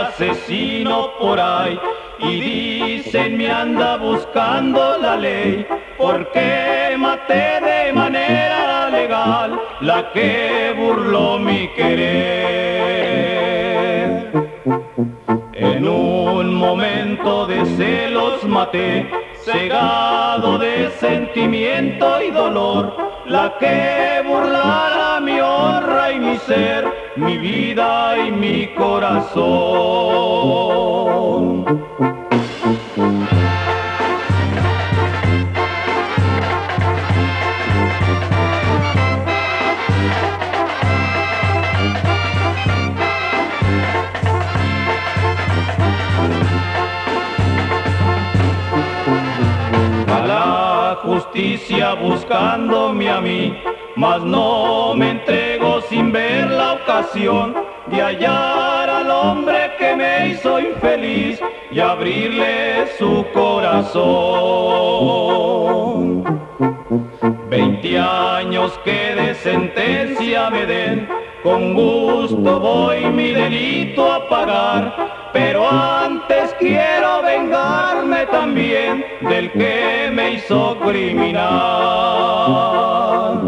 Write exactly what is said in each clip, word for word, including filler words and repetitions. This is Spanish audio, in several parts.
asesino por ahí y dicen me anda buscando la ley porque maté de manera legal la que burló mi querer. En un momento de celos maté, cegado de sentimiento y dolor, la que burlara mi honra y mi ser, mi vida y mi corazón. Justicia buscándome a mí, mas no me entrego sin ver la ocasión de hallar al hombre que me hizo infeliz y abrirle su corazón. Veinte años que de sentencia me den, con gusto voy mi delito a pagar, pero antes quiero vengarme también del que me hizo criminal.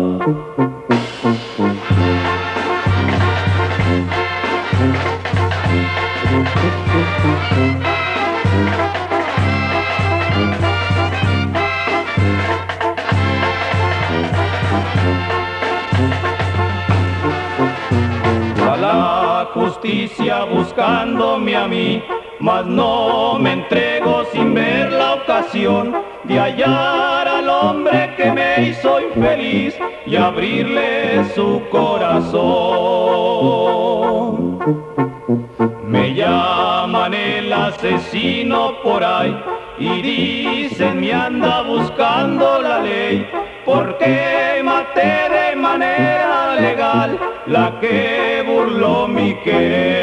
A la justicia buscándome a mí, mas no me entrego sin ver la ocasión de hallar al hombre que me hizo infeliz y abrirle su corazón. Me llaman el asesino por ahí y dicen me anda buscando la ley porque maté de manera legal la que burló mi querer.